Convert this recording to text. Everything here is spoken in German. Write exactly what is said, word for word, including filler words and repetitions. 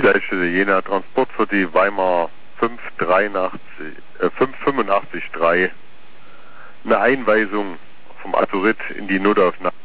Leitstelle Jena, Transport für die Weimar fünf fünfundachtzig drei. Eine Einweisung vom Azurit in die Notaufnahme.